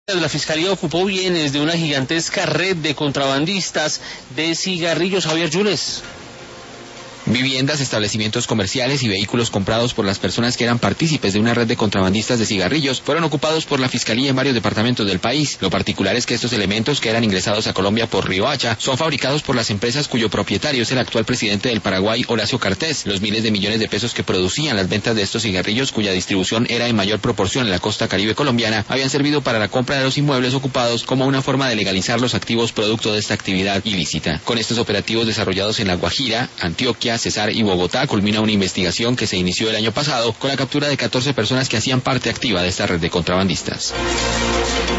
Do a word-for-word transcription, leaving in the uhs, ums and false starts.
La Fiscalía ocupó bienes de una gigantesca red de contrabandistas de cigarrillos. Javier Yunes. Viviendas, establecimientos comerciales y vehículos comprados por las personas que eran partícipes de una red de contrabandistas de cigarrillos fueron ocupados por la Fiscalía en varios departamentos del país. Lo particular es que estos elementos, que eran ingresados a Colombia por Riohacha, son fabricados por las empresas cuyo propietario es el actual presidente del Paraguay, Horacio Cartés. Los miles de millones de pesos que producían las ventas de estos cigarrillos, cuya distribución era en mayor proporción en la costa caribe colombiana, habían servido para la compra de los inmuebles ocupados como una forma de legalizar los activos producto de esta actividad ilícita. Con estos operativos desarrollados en La Guajira, Antioquia, Cesar y Bogotá, culmina una investigación que se inició el año pasado con la captura de catorce personas que hacían parte activa de esta red de contrabandistas.